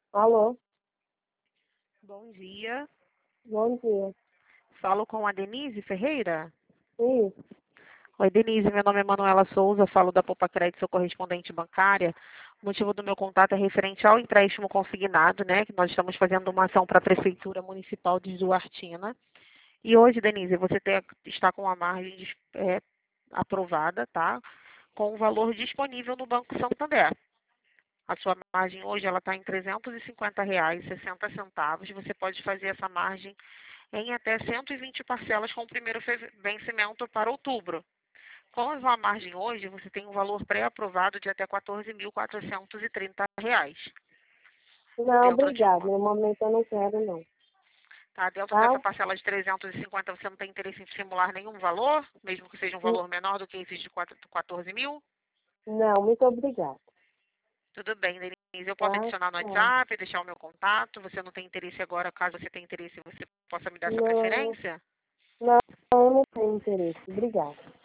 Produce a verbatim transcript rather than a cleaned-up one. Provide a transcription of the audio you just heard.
Alô, Bom dia. bom dia. Falo com a Denise Ferreira. Sim, Oi, Denise. Meu nome é Manuela Souza. Falo da Poupa Crédito, sou correspondente bancária. O motivo do meu contato é referente ao empréstimo consignado, né? Que nós estamos fazendo uma ação para a Prefeitura Municipal de Duartina. E hoje, Denise, você tem- está com a margem dis- é, aprovada, tá? Com o valor disponível no Banco Santander. A sua margem hoje ela está em trezentos e cinquenta reais e sessenta centavos. Você pode fazer essa margem em até cento e vinte parcelas com o primeiro fe- vencimento para outubro. Com a margem hoje, você tem um valor pré-aprovado de até quatorze mil quatrocentos e trinta reais. não, Dentro de obrigado. uma, No momento eu não quero, não. tá? Dentro Tá? dessa parcela de trezentos e cinquenta, você não tem interesse em simular nenhum valor, mesmo que seja um N- valor menor do que esse de quatorze mil? Não, muito obrigado. Tudo bem, Denise. Eu posso Tá? adicionar no Tá. WhatsApp, deixar o meu contato. Você não tem interesse agora, caso você tenha interesse, você possa me dar essa Não, preferência? não, eu não tenho interesse. Obrigada.